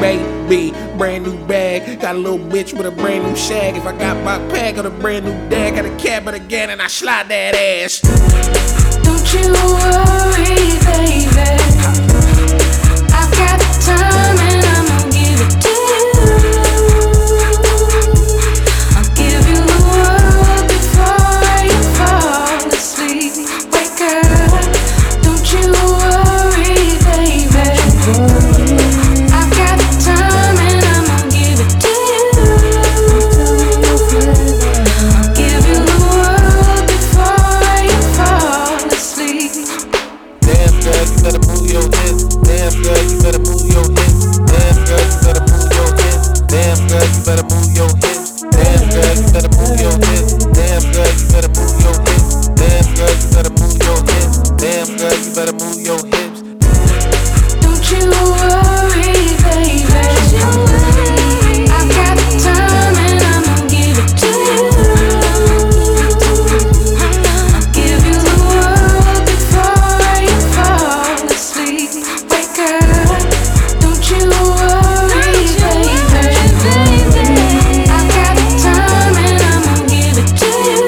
baby, brand new bag. Got a little bitch with a brand new shag. If I got my pack on a brand new dad, got a cab again and I slide that ass. Don't you worry, baby. I've got the time and I'm gonna give it to you. I'll give you the world before you fall asleep. Wake up, don't you worry, baby. I've got the time and I'm gonna give it to you. I'll give you the world before you fall asleep. Damn girl, you better move your hips. Damn girl, you better move your hips. Damn girl, you better move your hips. Damn girl, you better move your hips. Damn girl, you better move your hips. Damn girl, you better move your hips. Damn girl, you better move your hips. Damn girl, you better move your hips. Don't you worry, baby. I've got the time and I'm gonna give it to you. I'll give you the world before you fall asleep. Wake up, don't you worry, baby. I've got the time and I'm gonna give it to you.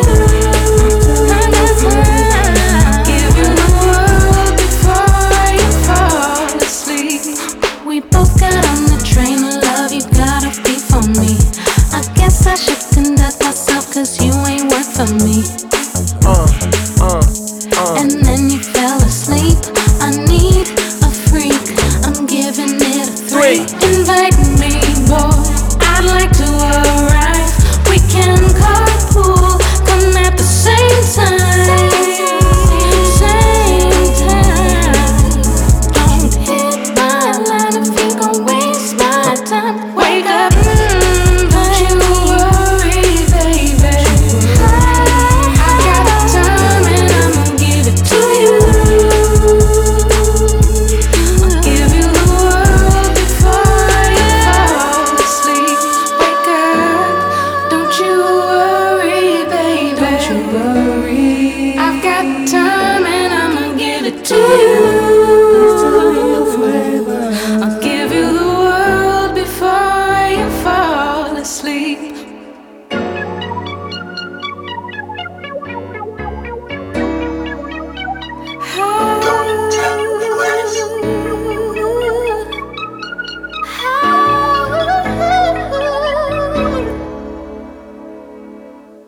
I'll give you the world before you fall asleep. We both got on the train of love, you gotta be for me. I guess I should conduct myself cause you ain't work for me. And then you fell asleep. I need a freak, I'm giving it a 3. Invite me